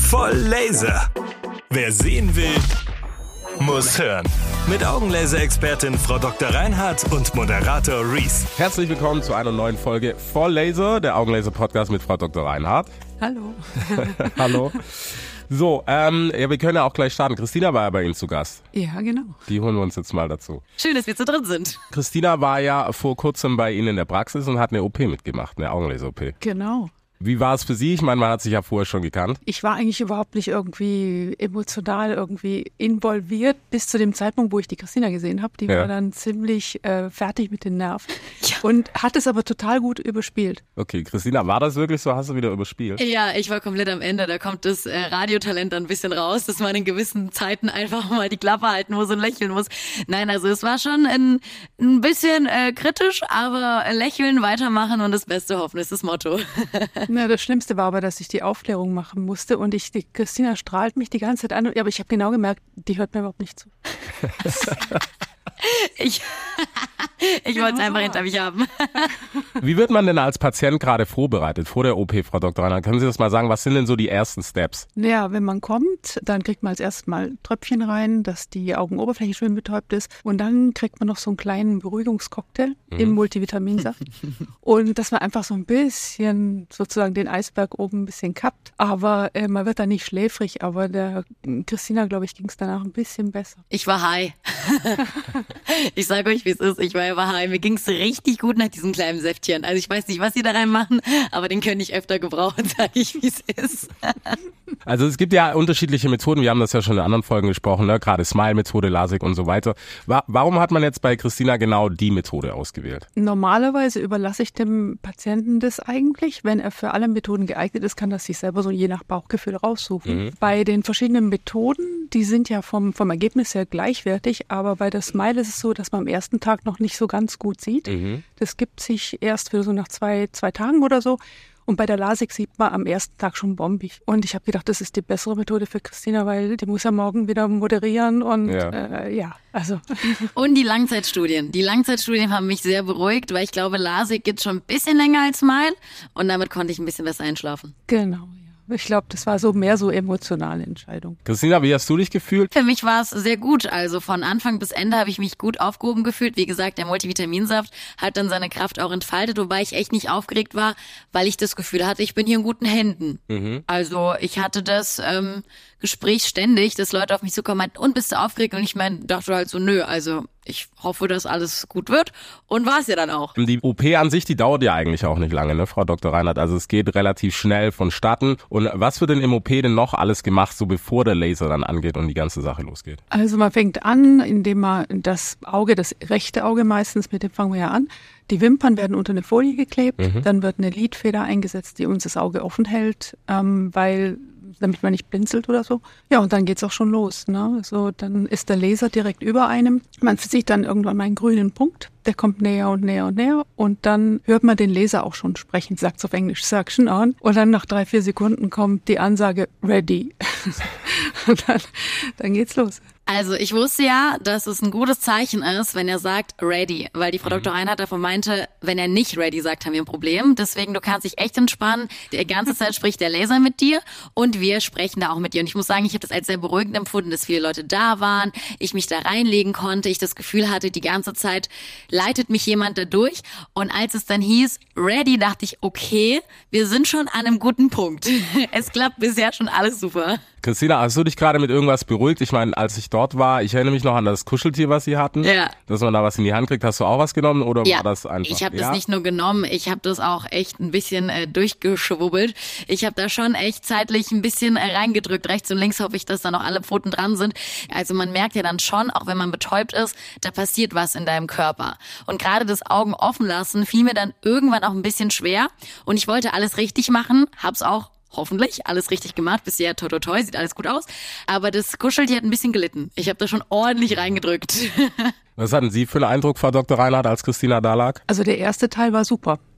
Voll Laser. Wer sehen will, muss hören. Mit Augenlaser-Expertin Frau Dr. Reinhardt und Moderator Reese. Herzlich willkommen zu einer neuen Folge Voll Laser, der Augenlaser-Podcast mit Frau Dr. Reinhardt. Hallo. Hallo. So, wir können ja auch gleich starten. Christina war ja bei Ihnen zu Gast. Ja, genau. Die holen wir uns jetzt mal dazu. Schön, dass wir zu dritt sind. Christina war ja vor kurzem bei Ihnen in der Praxis und hat eine OP mitgemacht, eine Augenlaser-OP. Genau. Wie war es für Sie? Ich meine, man hat sich ja vorher schon gekannt. Ich war eigentlich überhaupt nicht irgendwie emotional irgendwie involviert bis zu dem Zeitpunkt, wo ich die Christina gesehen habe. Die war dann ziemlich fertig mit den Nerven und hat es aber total gut überspielt. Okay, Christina, war das wirklich so? Hast du wieder überspielt? Ja, ich war komplett am Ende. Da kommt das Radiotalent dann ein bisschen raus, dass man in gewissen Zeiten einfach mal die Klappe halten muss und lächeln muss. Nein, also es war schon ein bisschen kritisch, aber lächeln, weitermachen und das Beste hoffen ist das Motto. Na, das Schlimmste war aber, dass ich die Aufklärung machen musste und die Christina strahlt mich die ganze Zeit an, aber ich habe genau gemerkt, die hört mir überhaupt nicht zu. Ich wollte es einfach hinter mich haben. Wie wird man denn als Patient gerade vorbereitet vor der OP, Frau Dr. Reinhardt? Können Sie das mal sagen, was sind denn so die ersten Steps? Ja, wenn man kommt, dann kriegt man als erstes mal Tröpfchen rein, dass die Augenoberfläche schön betäubt ist und dann kriegt man noch so einen kleinen Beruhigungscocktail im Multivitaminsaft und dass man einfach so ein bisschen sozusagen den Eisberg oben ein bisschen kappt, aber man wird da nicht schläfrig, aber der Christina, glaube ich, ging es danach ein bisschen besser. Ich war high. Ich sage euch, wie es ist. Ich war high. Mir ging es richtig gut nach diesem kleinen Säftchen. Also ich weiß nicht, was sie da reinmachen, aber den könnte ich öfter gebrauchen, sage ich, wie es ist. Also es gibt ja unterschiedliche Methoden. Wir haben das ja schon in anderen Folgen gesprochen, ne? Gerade Smile-Methode, LASIK und so weiter. Warum hat man jetzt bei Christina genau die Methode ausgewählt? Normalerweise überlasse ich dem Patienten das eigentlich. Wenn er für alle Methoden geeignet ist, kann er sich selber so je nach Bauchgefühl raussuchen. Bei den verschiedenen Methoden, die sind ja vom Ergebnis her gleichwertig, aber bei der Smile ist es so, dass man am ersten Tag noch nicht so ganz gut sieht. Das gibt sich erst für so nach zwei Tagen oder so. Und bei der LASIK sieht man am ersten Tag schon bombig. Und ich habe gedacht, das ist die bessere Methode für Christina, weil die muss ja morgen wieder moderieren und also. Und die Langzeitstudien. Die Langzeitstudien haben mich sehr beruhigt, weil ich glaube, LASIK geht schon ein bisschen länger als Smile und damit konnte ich ein bisschen besser einschlafen. Genau. Ich glaube, das war so mehr so emotionale Entscheidung. Christina, wie hast du dich gefühlt? Für mich war es sehr gut. Also von Anfang bis Ende habe ich mich gut aufgehoben gefühlt. Wie gesagt, der Multivitaminsaft hat dann seine Kraft auch entfaltet, wobei ich echt nicht aufgeregt war, weil ich das Gefühl hatte, ich bin hier in guten Händen. Also ich hatte das Gespräch ständig, dass Leute auf mich zukommen meinten, und bist du aufgeregt? Und ich dachte halt so, nö, also ich hoffe, dass alles gut wird und war es ja dann auch. Die OP an sich, die dauert ja eigentlich auch nicht lange, ne, Frau Dr. Reinhardt? Also es geht relativ schnell vonstatten. Und was wird denn im OP denn noch alles gemacht, so bevor der Laser dann angeht und die ganze Sache losgeht? Also man fängt an, indem man das rechte Auge meistens, mit dem fangen wir ja an. Die Wimpern werden unter eine Folie geklebt, dann wird eine Lidfeder eingesetzt, die uns das Auge offen hält, damit man nicht blinzelt oder so. Ja, und dann geht's auch schon los, ne? So, dann ist der Laser direkt über einem. Man sieht dann irgendwann mal einen grünen Punkt. Der kommt näher und näher und näher. Und dann hört man den Laser auch schon sprechen, sagt's auf Englisch, Suction on. Und dann nach 3-4 Sekunden kommt die Ansage, ready. Und dann geht's los. Also ich wusste ja, dass es ein gutes Zeichen ist, wenn er sagt ready, weil die Frau Dr. Reinhardt davon meinte, wenn er nicht ready sagt, haben wir ein Problem. Deswegen, du kannst dich echt entspannen. Die ganze Zeit spricht der Laser mit dir und wir sprechen da auch mit dir. Und ich muss sagen, ich habe das als sehr beruhigend empfunden, dass viele Leute da waren, ich mich da reinlegen konnte, ich das Gefühl hatte, die ganze Zeit leitet mich jemand da durch. Und als es dann hieß ready, dachte ich, okay, wir sind schon an einem guten Punkt. Es klappt bisher schon alles super. Christina, hast du dich gerade mit irgendwas beruhigt? Ich meine, als ich dort war, ich erinnere mich noch an das Kuscheltier, was sie hatten. Ja. Dass man da was in die Hand kriegt. Hast du auch was genommen oder war das einfach? Ich habe das nicht nur genommen, ich habe das auch echt ein bisschen durchgeschwubbelt. Ich habe da schon echt zeitlich ein bisschen reingedrückt. Rechts und links hoffe ich, dass da noch alle Pfoten dran sind. Also man merkt ja dann schon, auch wenn man betäubt ist, da passiert was in deinem Körper. Und gerade das Augen offen lassen fiel mir dann irgendwann auch ein bisschen schwer. Und ich wollte alles richtig machen, hab's auch hoffentlich alles richtig gemacht. Bisher toi toi toi, sieht alles gut aus. Aber das Kuscheltier hat ein bisschen gelitten. Ich habe da schon ordentlich reingedrückt. Was hatten Sie für einen Eindruck, Frau Dr. Reinhardt, als Christina da lag? Also der erste Teil war super.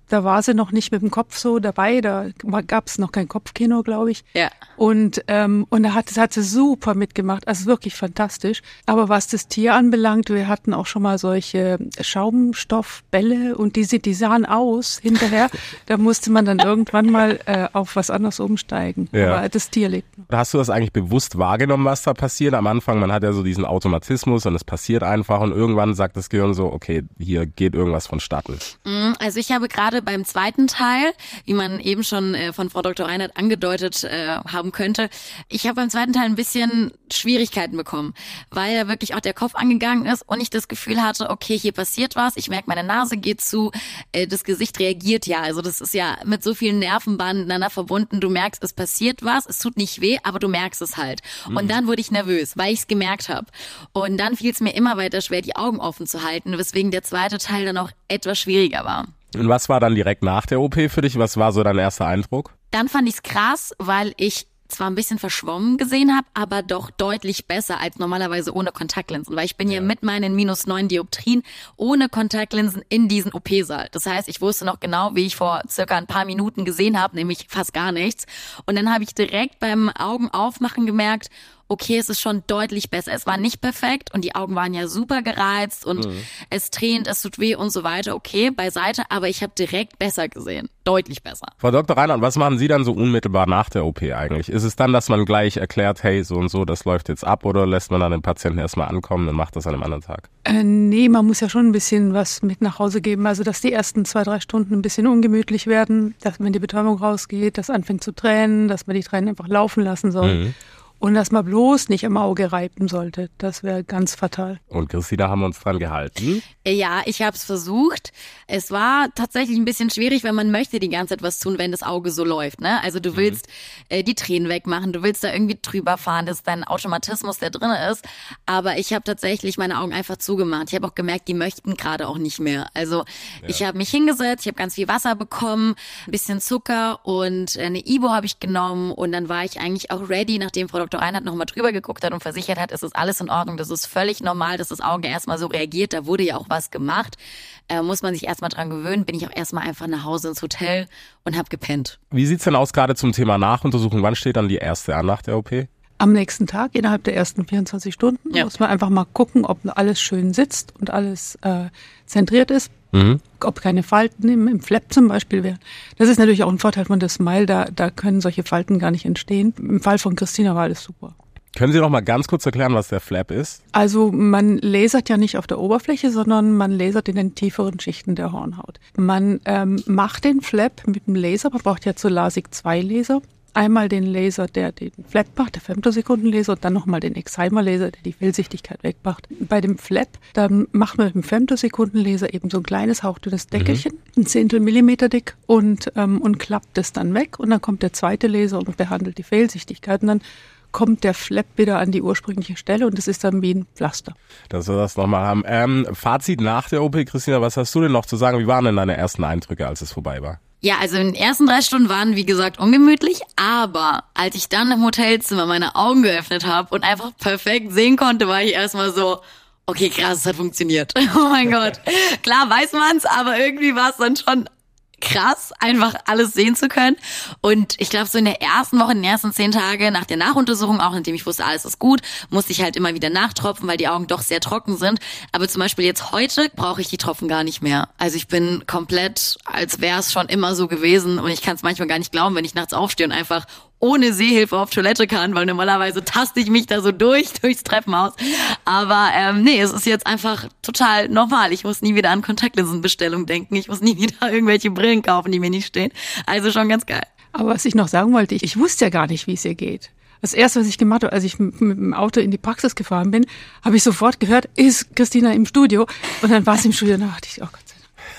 Da war sie noch nicht mit dem Kopf so dabei, da gab es noch kein Kopfkino, glaube ich. Ja. Und da hat sie super mitgemacht, also wirklich fantastisch. Aber was das Tier anbelangt, wir hatten auch schon mal solche Schaumstoffbälle und die sahen aus hinterher. Da musste man dann irgendwann mal auf was anderes umsteigen. Ja. Aber das Tier lebt noch. Hast du das eigentlich bewusst wahrgenommen, was da passiert? Am Anfang, man hat ja so diesen Automatismus und es passiert einfach und irgendwann sagt das Gehirn so, okay, hier geht irgendwas vonstatten. Also ich habe gerade beim zweiten Teil, wie man eben schon von Frau Dr. Reinhardt angedeutet haben könnte, ich habe beim zweiten Teil ein bisschen Schwierigkeiten bekommen, weil ja wirklich auch der Kopf angegangen ist und ich das Gefühl hatte, okay, hier passiert was, ich merke, meine Nase geht zu, das Gesicht reagiert ja, also das ist ja mit so vielen Nervenbahnen miteinander verbunden, du merkst, es passiert was, es tut nicht weh, aber du merkst es halt. Und dann wurde ich nervös, weil ich es gemerkt habe. Und dann fiel es mir immer weiter schwer, die Augen offen zu halten, weswegen der zweite Teil dann auch etwas schwieriger war. Und was war dann direkt nach der OP für dich? Was war so dein erster Eindruck? Dann fand ich es krass, weil ich zwar ein bisschen verschwommen gesehen habe, aber doch deutlich besser als normalerweise ohne Kontaktlinsen, weil ich bin hier mit meinen -9 Dioptrien ohne Kontaktlinsen in diesen OP-Saal. Das heißt, ich wusste noch genau, wie ich vor circa ein paar Minuten gesehen habe, nämlich fast gar nichts. Und dann habe ich direkt beim Augenaufmachen gemerkt, okay, es ist schon deutlich besser. Es war nicht perfekt und die Augen waren ja super gereizt und es tränt, es tut weh und so weiter. Okay, beiseite, aber ich habe direkt besser gesehen. Deutlich besser. Frau Dr. Reinhardt, was machen Sie dann so unmittelbar nach der OP eigentlich? Ist es dann, dass man gleich erklärt, hey, so und so, das läuft jetzt ab oder lässt man dann den Patienten erstmal ankommen und macht das an einem anderen Tag? Nee, man muss ja schon ein bisschen was mit nach Hause geben. Also, dass die ersten 2-3 Stunden ein bisschen ungemütlich werden, dass wenn die Betäubung rausgeht, dass anfängt zu tränen, dass man die Tränen einfach laufen lassen soll. Und dass man bloß nicht am Auge reiben sollte. Das wäre ganz fatal. Und Christina, haben wir uns dran gehalten? Ja, ich habe es versucht. Es war tatsächlich ein bisschen schwierig, weil man möchte die ganze Zeit was tun, wenn das Auge so läuft. Ne? Also du willst die Tränen wegmachen, du willst da irgendwie drüber fahren, das ist dein Automatismus, der drin ist. Aber ich habe tatsächlich meine Augen einfach zugemacht. Ich habe auch gemerkt, die möchten gerade auch nicht mehr. Also ich habe mich hingesetzt, ich habe ganz viel Wasser bekommen, ein bisschen Zucker und eine Ibo habe ich genommen. Und dann war ich eigentlich auch ready, nachdem Frau Dr. Reinhardt nochmal drüber geguckt hat und versichert hat, es ist alles in Ordnung, das ist völlig normal, dass das Auge erstmal so reagiert, da wurde ja auch was gemacht, muss man sich erstmal dran gewöhnen, bin ich auch erstmal einfach nach Hause ins Hotel und habe gepennt. Wie sieht's denn aus gerade zum Thema Nachuntersuchung? Wann steht dann die erste an nach der OP? Am nächsten Tag, innerhalb der ersten 24 Stunden, muss man einfach mal gucken, ob alles schön sitzt und alles zentriert ist. Ob keine Falten im Flap zum Beispiel wären. Das ist natürlich auch ein Vorteil von der Smile, da können solche Falten gar nicht entstehen. Im Fall von Christina war alles super. Können Sie noch mal ganz kurz erklären, was der Flap ist? Also man lasert ja nicht auf der Oberfläche, sondern man lasert in den tieferen Schichten der Hornhaut. Man macht den Flap mit dem Laser, man braucht ja zur LASIK 2 Laser. Einmal den Laser, der den Flap macht, der Femtosekundenlaser, und dann nochmal den Excimer-Laser, der die Fehlsichtigkeit wegmacht. Bei dem Flap, dann macht man mit dem Femtosekundenlaser eben so ein kleines hauchdünnes Deckelchen, 1/10 Millimeter dick und klappt das dann weg. Und dann kommt der zweite Laser und behandelt die Fehlsichtigkeit. Und dann kommt der Flap wieder an die ursprüngliche Stelle und das ist dann wie ein Pflaster. Dass wir das nochmal haben. Fazit nach der OP, Christina, was hast du denn noch zu sagen? Wie waren denn deine ersten Eindrücke, als es vorbei war? Ja, also in den ersten 3 Stunden waren, wie gesagt, ungemütlich, aber als ich dann im Hotelzimmer meine Augen geöffnet habe und einfach perfekt sehen konnte, war ich erstmal so, okay, krass, es hat funktioniert. Oh mein Gott. Klar weiß man's, aber irgendwie war es dann schon krass, einfach alles sehen zu können. Und ich glaube, so in der ersten Woche, in den ersten 10 Tage nach der Nachuntersuchung, auch nachdem ich wusste, alles ist gut, musste ich halt immer wieder nachtropfen, weil die Augen doch sehr trocken sind. Aber zum Beispiel jetzt heute brauche ich die Tropfen gar nicht mehr. Also ich bin komplett, als wäre es schon immer so gewesen. Und ich kann es manchmal gar nicht glauben, wenn ich nachts aufstehe und einfach ohne Sehhilfe auf Toilette kann, weil normalerweise taste ich mich da so durchs Treppenhaus. Aber nee, es ist jetzt einfach total normal. Ich muss nie wieder an Kontaktlinsenbestellung denken. Ich muss nie wieder irgendwelche Brillen kaufen, die mir nicht stehen. Also schon ganz geil. Aber was ich noch sagen wollte, ich wusste ja gar nicht, wie es ihr geht. Das Erste, was ich gemacht habe, als ich mit dem Auto in die Praxis gefahren bin, habe ich sofort gehört, ist Christina im Studio? Und dann war sie im Studio und dann dachte ich, oh Gott.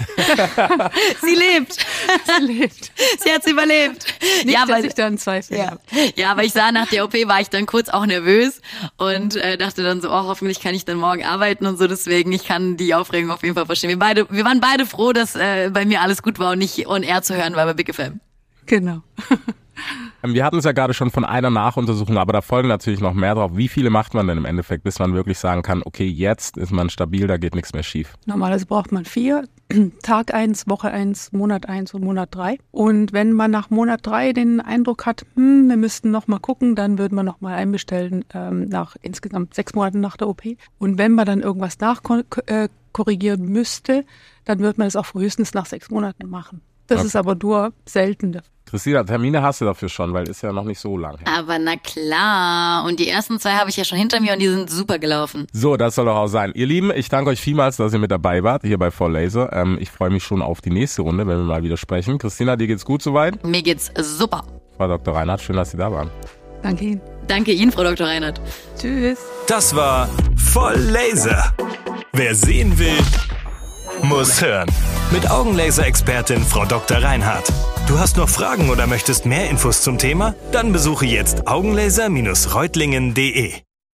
Sie lebt. Sie lebt. Sie hat's überlebt. Nicht, ja, dass ich da einen Zweifel habe. Ja, aber ich sah nach der OP, war ich dann kurz auch nervös und dachte dann so, oh, hoffentlich kann ich dann morgen arbeiten und so. Deswegen, ich kann die Aufregung auf jeden Fall verstehen. Wir waren beide froh, dass bei mir alles gut war und nicht on air zu hören war bei Big FM. Genau. Wir hatten es ja gerade schon von einer Nachuntersuchung, aber da folgen natürlich noch mehr drauf. Wie viele macht man denn im Endeffekt, bis man wirklich sagen kann, okay, jetzt ist man stabil, da geht nichts mehr schief? Normalerweise braucht man 4. Tag 1, Woche 1, Monat 1 und Monat 3. Und wenn man nach Monat 3 den Eindruck hat, wir müssten noch mal gucken, dann würde man noch mal einbestellen nach insgesamt 6 Monaten nach der OP. Und wenn man dann irgendwas nachkorrigieren müsste, dann wird man es auch frühestens nach 6 Monaten machen. Das ist aber nur selten. Christina, Termine hast du dafür schon, weil ist ja noch nicht so lang her. Aber na klar. Und die ersten 2 habe ich ja schon hinter mir und die sind super gelaufen. So, das soll doch auch sein. Ihr Lieben, ich danke euch vielmals, dass ihr mit dabei wart, hier bei Voll Laser. Ich freue mich schon auf die nächste Runde, wenn wir mal wieder sprechen. Christina, dir geht's gut soweit? Mir geht's super. Frau Dr. Reinhardt, schön, dass Sie da waren. Danke Ihnen. Danke Ihnen, Frau Dr. Reinhardt. Tschüss. Das war Voll Laser. Wer sehen will, muss hören. Mit Augenlaser-Expertin Frau Dr. Reinhardt. Du hast noch Fragen oder möchtest mehr Infos zum Thema? Dann besuche jetzt augenlaser-reutlingen.de.